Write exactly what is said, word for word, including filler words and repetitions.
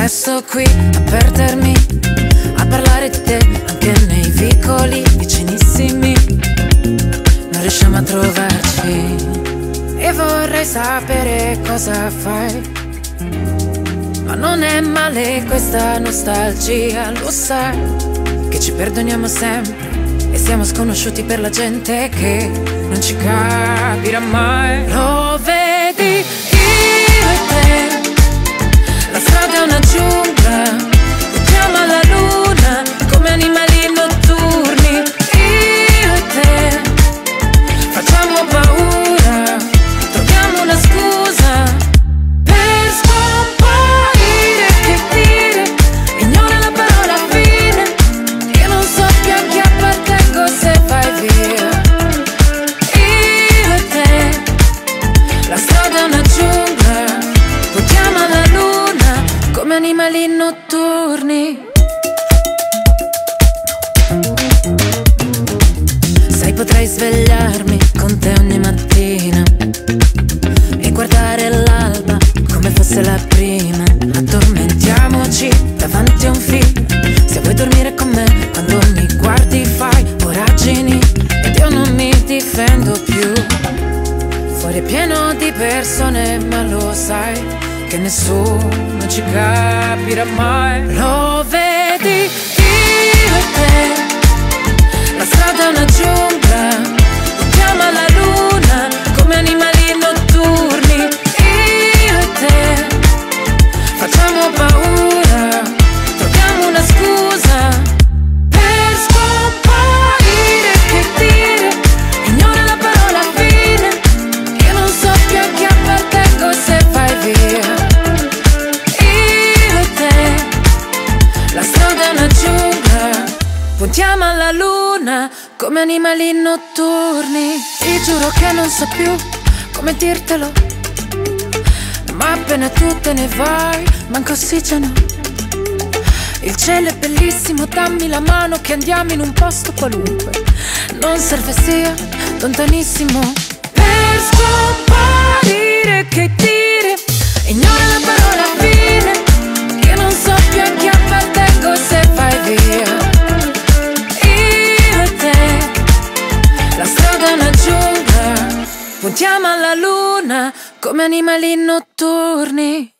resto qui a perdermi, a parlare di te anche nei vicoli vicinissimi. Non riusciamo a trovarci e vorrei sapere cosa fai. Ma non è male questa nostalgia, lo sai che ci perdoniamo sempre e siamo sconosciuti per la gente che non ci capirà mai. Lo vedi, io e te, la strada è una giungla, guardiamo alla luna come animali notturni. Io e te facciamo paura, troviamo una scusa per scomparire. Che dire, ignora la parola fine, io non so più a chi appartengo se vai via. Io e te, la strada è una giungla, guardiamo alla luna come animali notturni. Sai, potrei svegliarmi con te ogni mattina e guardare l'alba come fosse la prima. Addormentiamoci davanti a un film, se vuoi dormire con me quando mi guardi fai voragini ed io non mi difendo più. Fuori è pieno di persone ma lo sai che nessuno ci capirà mai. Lo vedi, io e te, la strada è una giungla, guardiamo alla luna come animali notturni. Io e te facciamo paura, troviamo una scusa per scomparire. Che dire, ignora la parola fine, io non so più a chi appartengo se vai via. Io e te, la strada è una giungla, puntiamo alla luna come animali notturni. Ti giuro che non so più come dirtelo, ma appena tu te ne vai manca ossigeno. Il cielo è bellissimo, dammi la mano che andiamo in un posto qualunque. Non serve sia lontanissimo per scomparire. Che dire, ignora la parola fine, io non so più a chi appartengo se vai via. Io e te, la strada è una giungla, puntiamo alla luna come animali notturni.